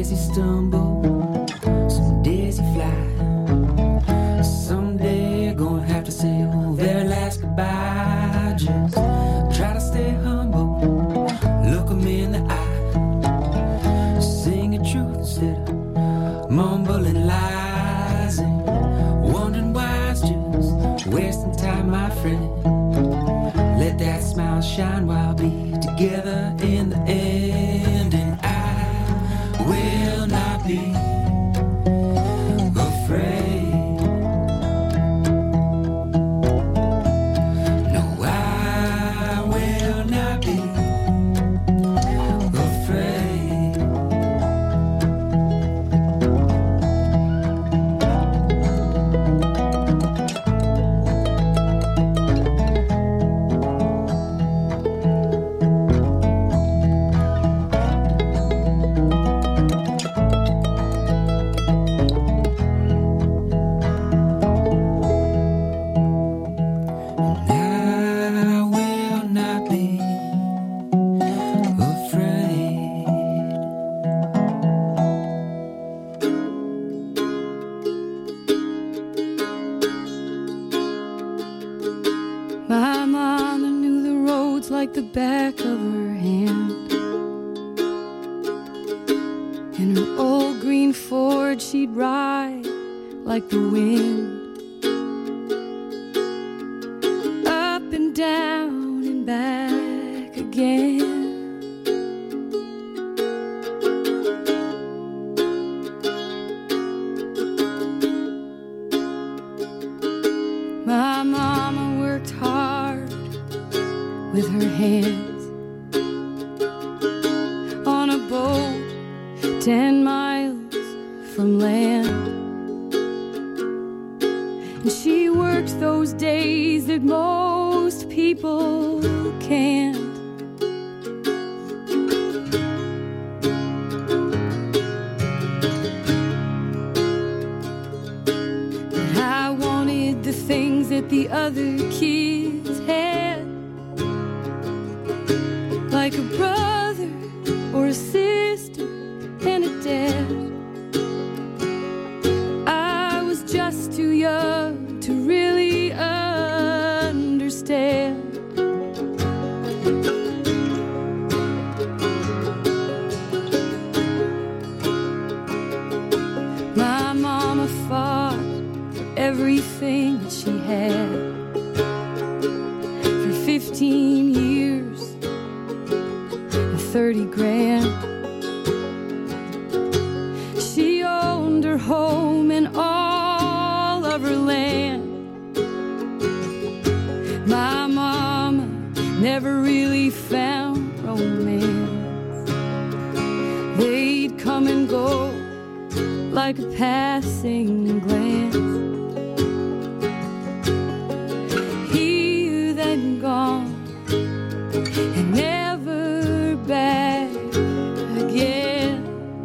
days you stumble, some days you fly. Someday you're gonna have to say your very last goodbye. Just try to stay humble, look 'em in the eye, sing the truth instead of mumbling lies, and wondering why it's just wasting time, my friend. Let that smile shine while we're together in the end, and I will not be afraid. No, I will not be afraid. Like the back of her hand. In her old green Ford she'd ride like the wind, up and down and back again. My mama worked hard with her hands on a boat 10 miles from land, and she worked those days that most people can't. But I wanted the things that the other kids had, like a brother or a sister and a dad. I was just too young to really understand. My mama fought for everything that she had for 15 years. 30 grand. She owned her home and all of her land. My mama never really found romance. They'd come and go like a passing glance. Here then gone and never back again.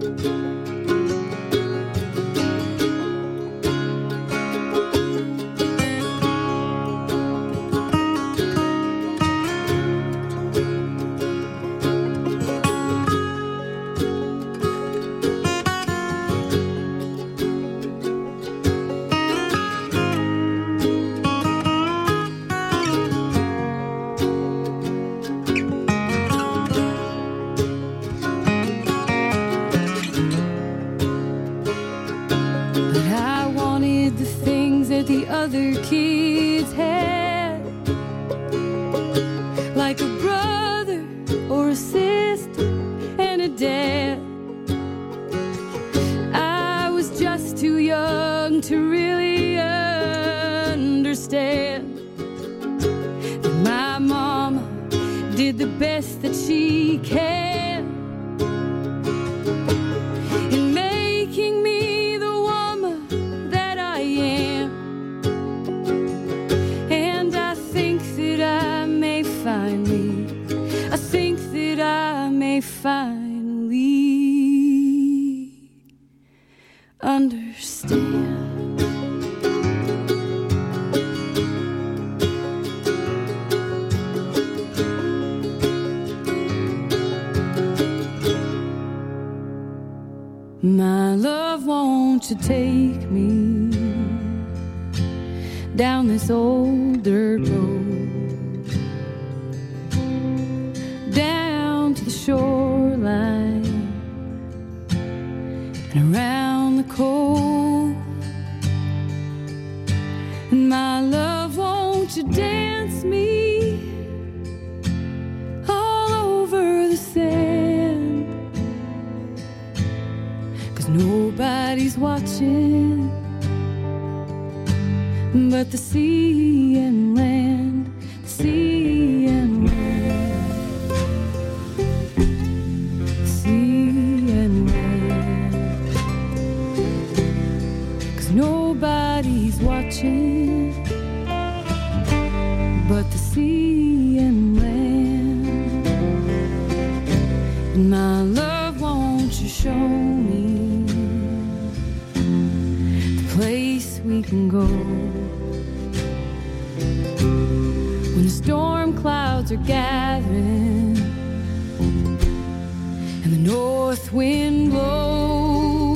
The other kids had, like a brother or a sister and a dad. I was just too young to really understand that my mama did the best that she can in making me the woman that I am. I think that I may finally understand. My love, won't you take me down this old dirt road, down to the shoreline and around the cove. And my love, won't you dance me all over the sand, 'cause nobody's watching but the sea and land, the sea and land, the sea and land, 'cause nobody's watching but the sea and land. And my love, won't you show me the place we can go when the storm clouds are gathering and the north wind blows.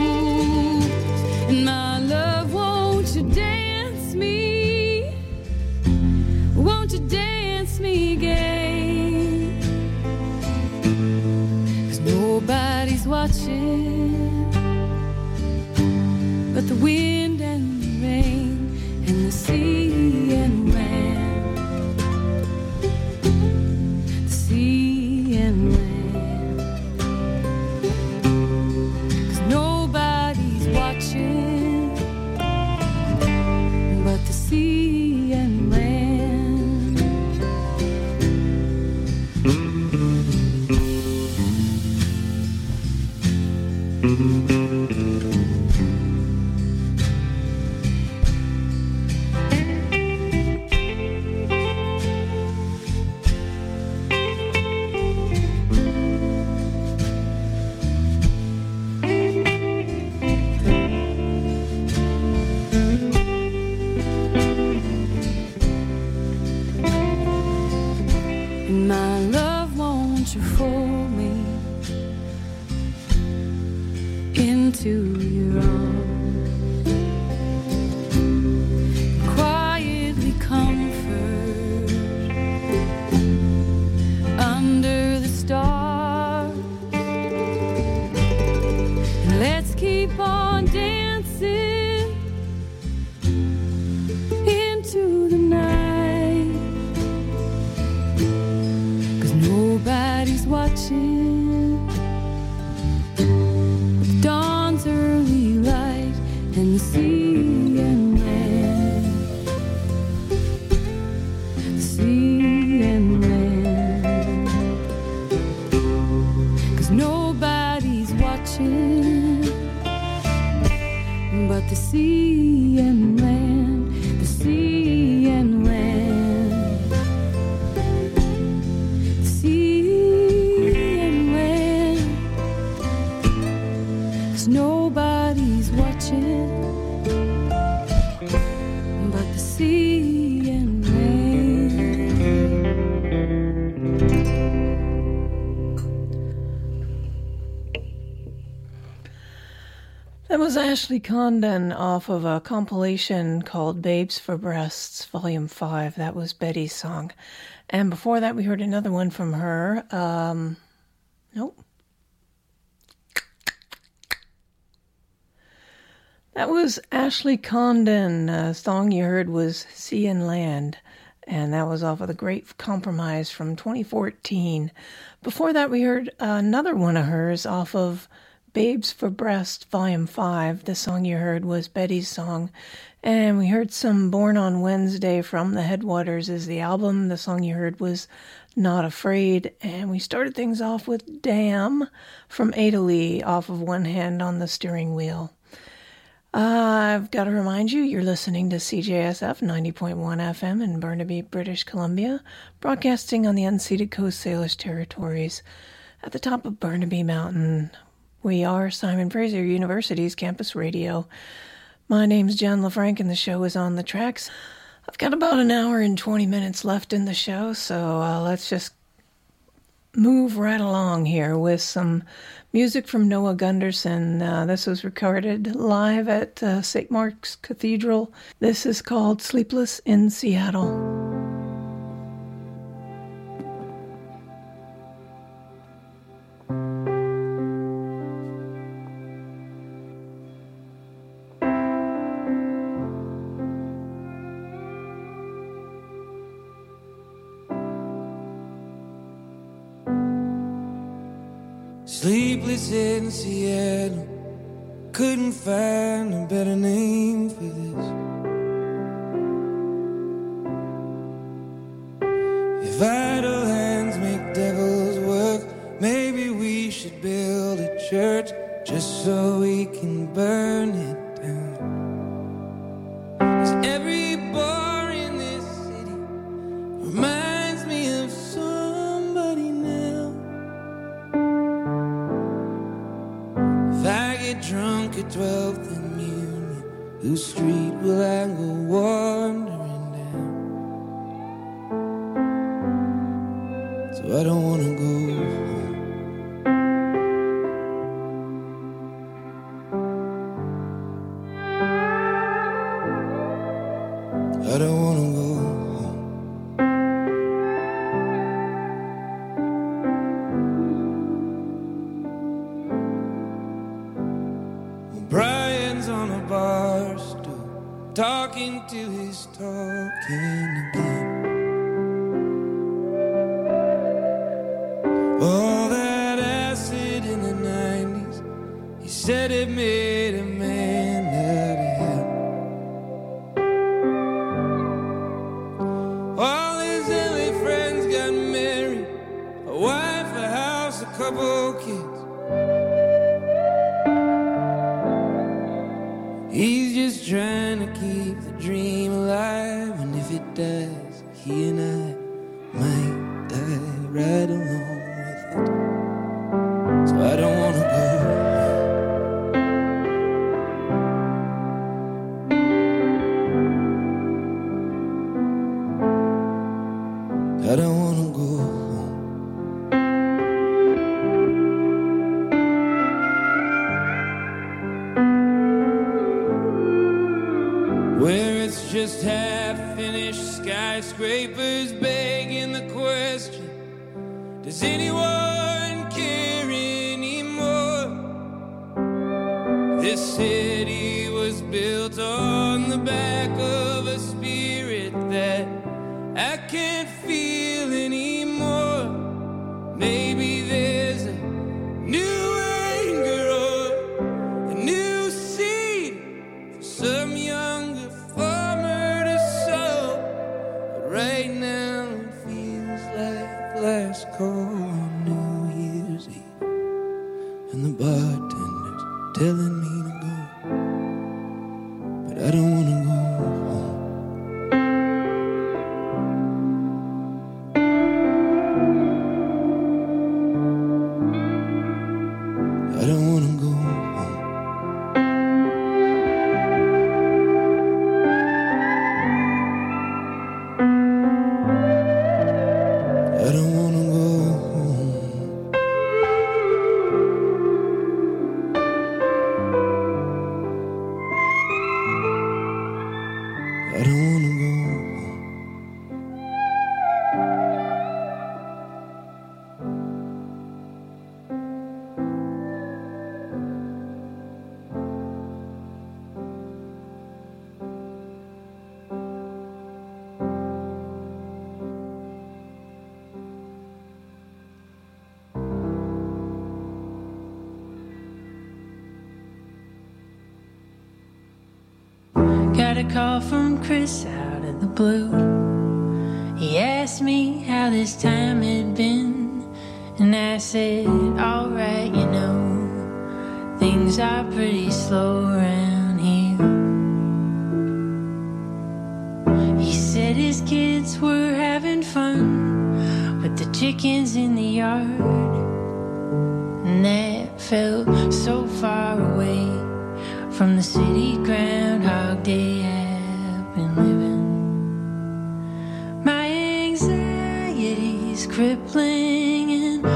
And my love, won't you dance me? Won't you dance me again? 'Cause nobody's watching but the wind and the rain and the sea and land, the sea and land. 'Cause nobody's watching but the sea and land. And my love, won't you fold me into your arms, quietly comfort under the stars, and let's keep on dancing into the night, 'cause nobody's watching the dawn's early light and the sea and land, the sea and land. 'Cause nobody's watching but the sea and land, the sea and land, the sea and land. 'Cause nobody's watching but the sea and land. That was Ashley Condon off of a compilation called Babes for Breasts, Volume 5. That was Betty's song. And before that, we heard another one from her. Nope. That was Ashley Condon. The song you heard was Sea and Land. And that was off of The Great Compromise from 2014. Before that, we heard another one of hers off of Babes for Breast, Volume 5. The song you heard was Betty's song. And we heard some Born on Wednesday from The Headwaters is the album. The song you heard was Not Afraid. And we started things off with Damn from Ada Lee off of One Hand on the Steering Wheel. I've got to remind you, you're listening to CJSF 90.1 FM in Burnaby, British Columbia, broadcasting on the unceded Coast Salish territories at the top of Burnaby Mountain. We are Simon Fraser University's campus radio. My name's Jen LaFranc, and the show is On the Tracks. I've got about an hour and 20 minutes left in the show, so let's just move right along here with some music from Noah Gunderson. This was recorded live at St. Mark's Cathedral. This is called Sleepless in Seattle. Sleepless in Seattle, couldn't find a better name for this. If idle hands make devils work, maybe we should build a church just so we can burn it down. 'Cause every bar in this city reminds me of somebody now. If I get drunk at 12th and Union, whose street will I go wandering down? So I don't wanna go home. I don't wanna go home. Brian's on a bar stool, talking to his talking again. All that acid in the 90s, he said it made a man out of him. All his LA friends got married, a wife, a house, a couple kids. He's just trying to keep the dream alive, and if it dies, he and I might die right along with it. So I don't wanna go. I don't wanna go home. Where it's just half-finished skyscrapers begging the question, does anyone care anymore? This city was built on the back of a spirit that I can't feel anymore. Maybe there's a new anger or a new seed for some younger farmer to sow. But right now it feels like last call on New Year's Eve, and the bartender's telling me to go, but I don't wanna go home. I don't wanna go home. I don't wanna go home. I don't wanna go home. Got a call from Chris out of the blue. He asked me how this time had been, and I said, alright, you know, things are pretty slow around here. He said his kids were having fun with the chickens in the yard, and that felt so far away from the city Groundhog Day I've been living. My anxiety's crippling, and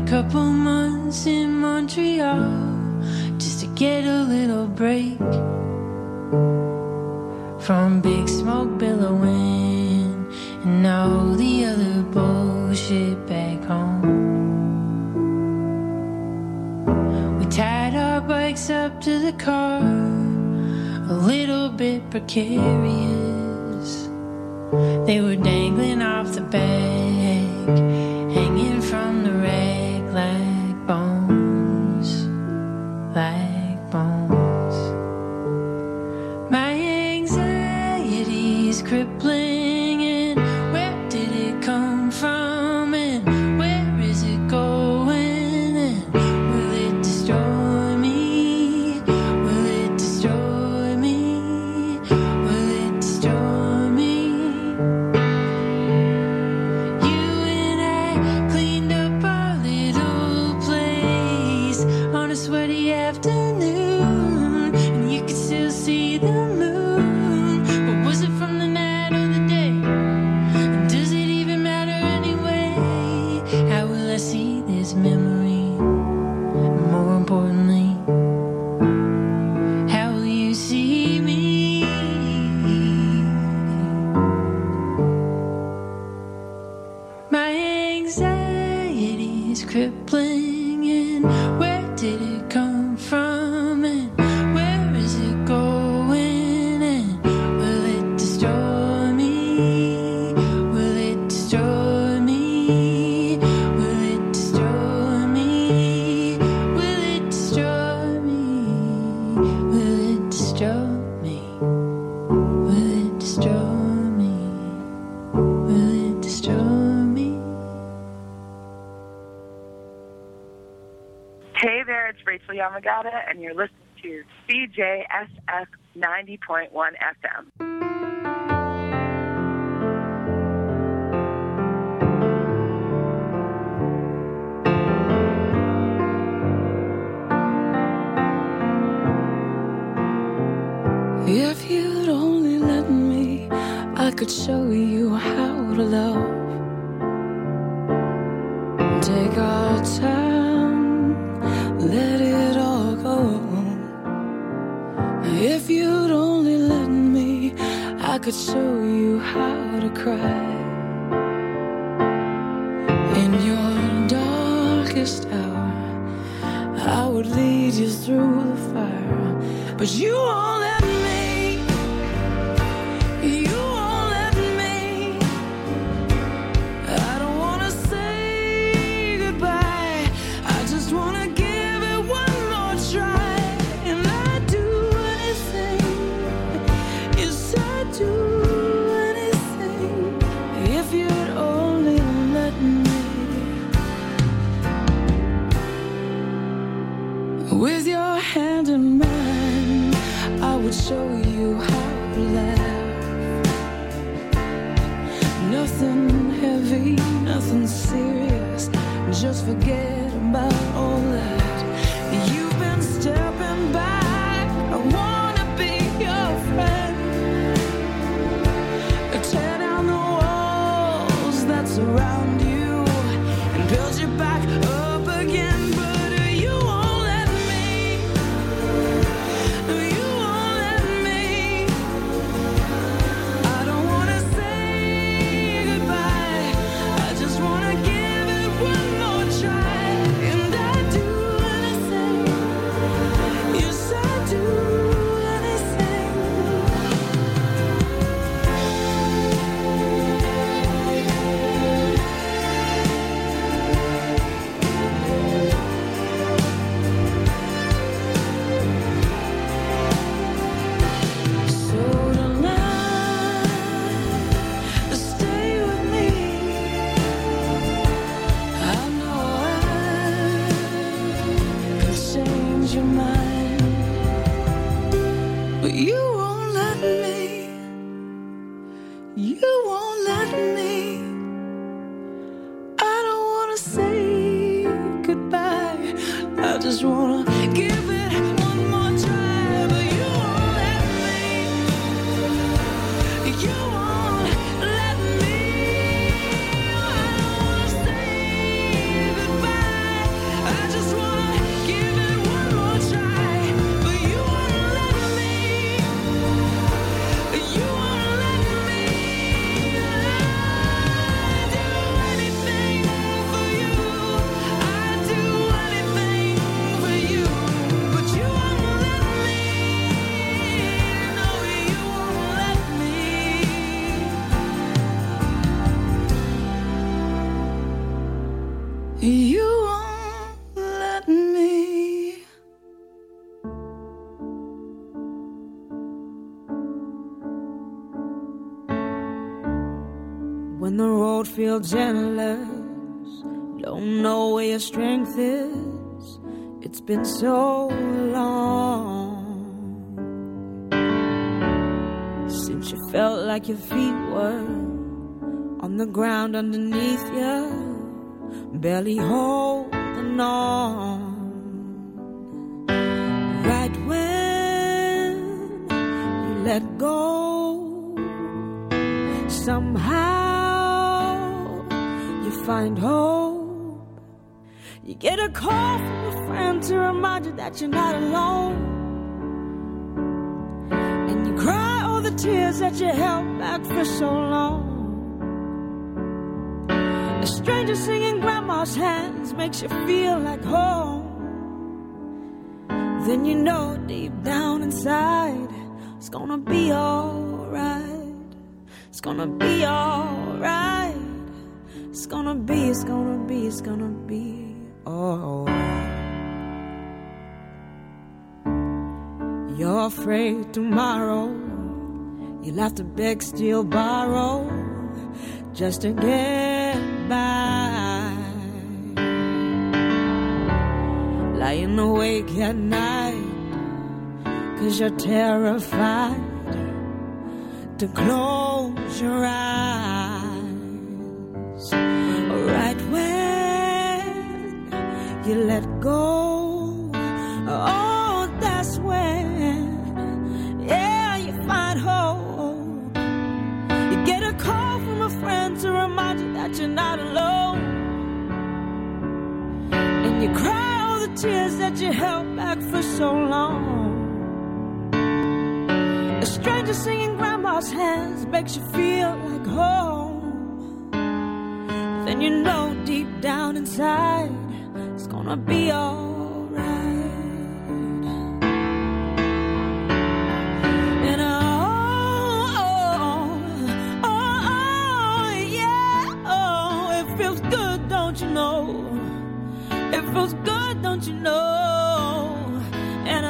couple months in Montreal just to get a little break from big smoke billowing and all the other bullshit back home. We tied our bikes up to the car, a little bit precarious. They were dangling off the back, hanging from the rack like bones, like bones. My anxiety's crippling, and where did it come from, and where is it going, and will it destroy me, will it destroy me, will it destroy me? You and I cleaned up our little place on a sweaty afternoon, and you could still see the moon. But was it from the night or the day? And does it even matter anyway? How will I see this memory? And more importantly, how will you see me? My anxiety is crippling, and where did it come from, and where is it going, and will it destroy me, will it destroy me, will it destroy me, will it destroy me, will it destroy me, will it destroy me, will it destroy me? Hey there, it's Rachel Yamagata, and you're listening to CJSF 90.1 FM. If you'd only let me, I could show you how to love. Take our time, let it all go. If you'd only let me, I could show you how to cry. In your darkest hour, I would lead you through the fire, but you won't let me. You won't let me. I don't wanna say goodbye. I just wanna give it one more try. And I'd do anything. Yes, I'd do anything if you'd only let me. With your hand in mine, I would show you how to laugh. Nothing heavy, nothing serious. Just forget about all that. You've been stepping back. I wanna be your friend. Tear down the walls that surround you and build you back up again. But you won't let me. You won't let me. I don't wanna say goodbye. I just wanna give it one more try. And I'd do anything. Yes, I'd do anything. So tonight, stay with me. I know I could change your mind, but you won't let me. You won't let me. I don't wanna say goodbye. I just wanna give it one more try, but you won't let me. You won't let me. I don't wanna say goodbye. you won't let me. When the road feels endless, don't know where your strength is. It's been so long since you felt like your feet were on the ground underneath you, barely holding on. Right when you let go, somehow you find hope. You get a call from a friend to remind you that you're not alone. And you cry all the tears that you held back for so long. A stranger singing grandma's hands makes you feel like home. Then you know deep down inside it's gonna be alright. It's gonna be alright. It's gonna be, it's gonna be, it's gonna be alright. You're afraid tomorrow you'll have to beg, steal, borrow just to get by. Lying awake at night 'cause you're terrified to close your eyes. Right when you let go, oh, that's when, yeah, you find hope. You get a call from a friend to remind you that you're not alone. And you cry all the tears that you held back for so long. A stranger singing grandma's hands makes you feel like home. Then you know deep down inside it's gonna be alright. And yeah, it feels good, don't you know? It feels good, don't you know? And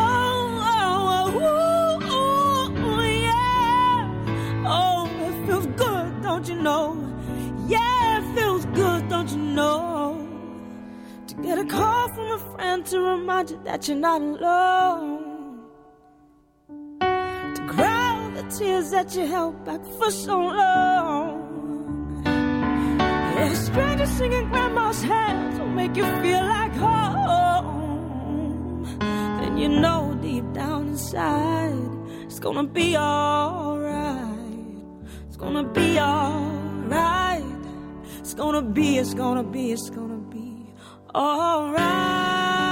don't you know? Yeah, it feels good, don't you know? To get a call from a friend to remind you that you're not alone. To cry all the tears that you held back for so long. A stranger singing grandma's hands will make you feel like home. Then you know deep down inside it's gonna be alright. It's gonna be alright. It's gonna be, it's gonna be, it's gonna be alright.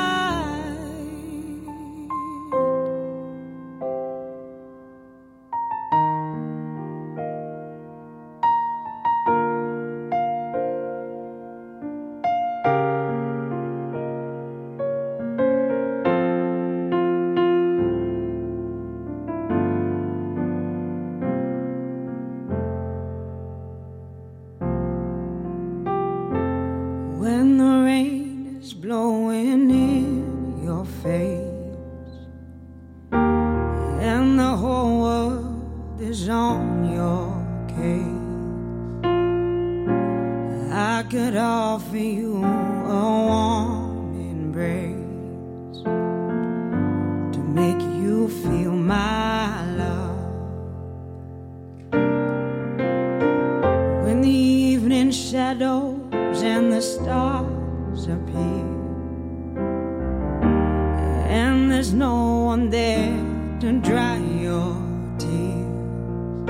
When the rain is blowing in your face and the whole world is on your case, I could offer you a warm embrace to make you feel my love. When the evening shadows and the stars appear and there's no one there to dry your tears,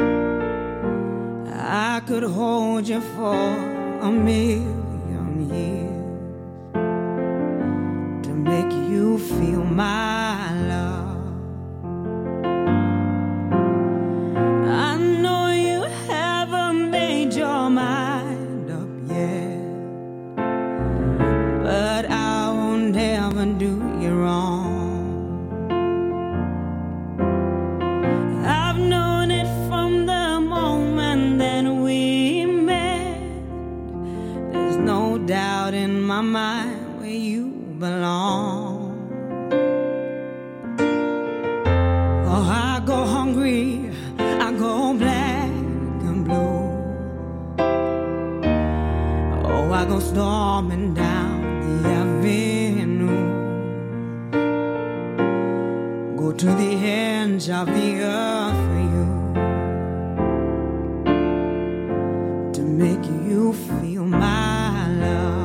I could hold you for a million years to make you feel my love. I know you haven't made your mind up yet, but I will never do you wrong. I've known it from the moment that we met. There's no doubt in my mind where you belong. Oh, I go hungry, I go black and blue. Oh, I go storming down the avenue. Go to the ends of the earth for you, to make you feel my love.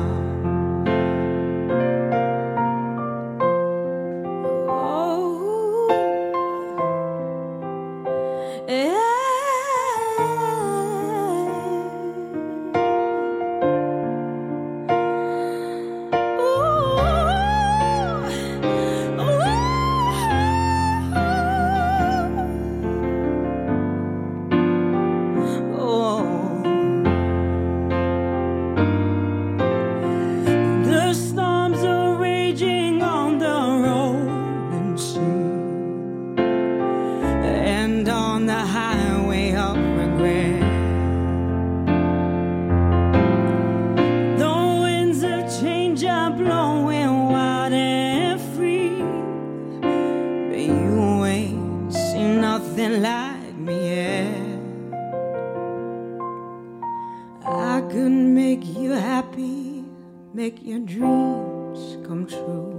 Make your dreams come true.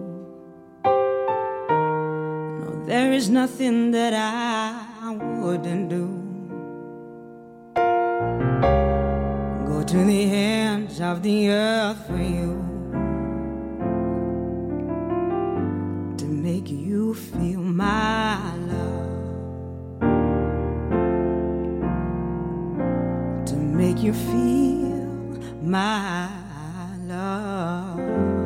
No, there is nothing that I wouldn't do. Go to the ends of the earth for you, to make you feel my love, to make you feel my love.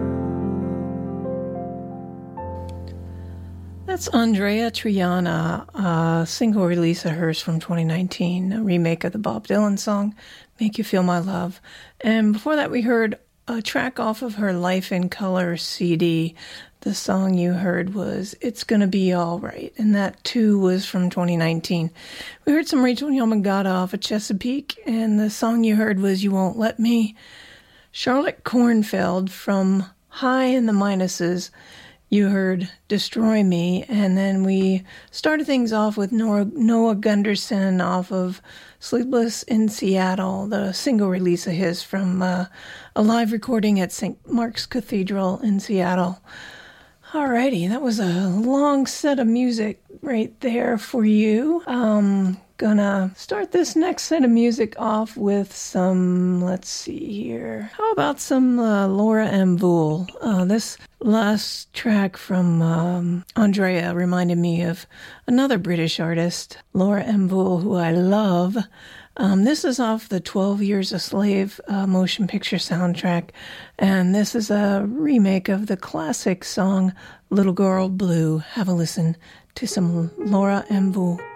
That's Andrea Triana, a single release of hers from 2019, a remake of the Bob Dylan song, Make You Feel My Love. And before that, we heard a track off of her Life in Color CD. The song you heard was It's Gonna Be Alright, and that too was from 2019. We heard some Rachel Yamagata off of Chesapeake, and the song you heard was You Won't Let Me. Charlotte Kornfeld from High in the Minuses, you heard Destroy Me, and then we started things off with Noah Gunderson off of Sleepless in Seattle, the single release of his from a live recording at St. Mark's Cathedral in Seattle. Alrighty, that was a long set of music right there for you. Gonna start this next set of music off with some, let's see here. How about some Laura M. Vool? This last track from Andrea reminded me of another British artist, Laura M. Vool, who I love. This is off the 12 Years a Slave motion picture soundtrack, and this is a remake of the classic song Little Girl Blue. Have a listen to some Laura M. Vool.